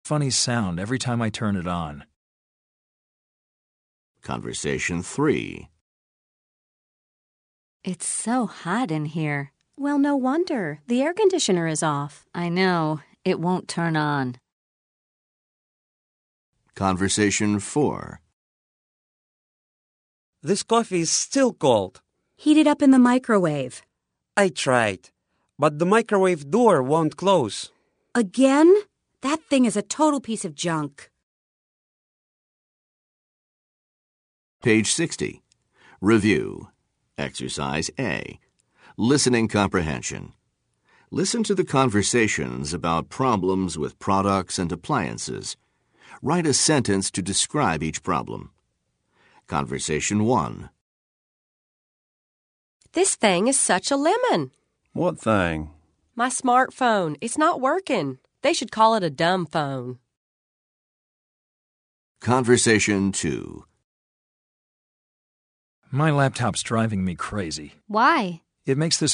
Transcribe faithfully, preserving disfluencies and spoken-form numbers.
funny sound every time I turn it on. Conversation three. It's so hot in here. Well, no wonder. The air conditioner is off. I know. It won't turn on. Conversation four. This coffee is still cold. Heat it up in the microwave. I tried, but the microwave door won't close. Again? That thing is a total piece of junk. Page sixty. Review. Exercise A. Listening comprehension. Listen to the conversations about problems with products and appliances. Write a sentence to describe each problem. Conversation one. This thing is such a lemon. What thing? My smartphone. It's not working. They should call it a dumb phone. Conversation two. My laptop's driving me crazy. Why? It makes this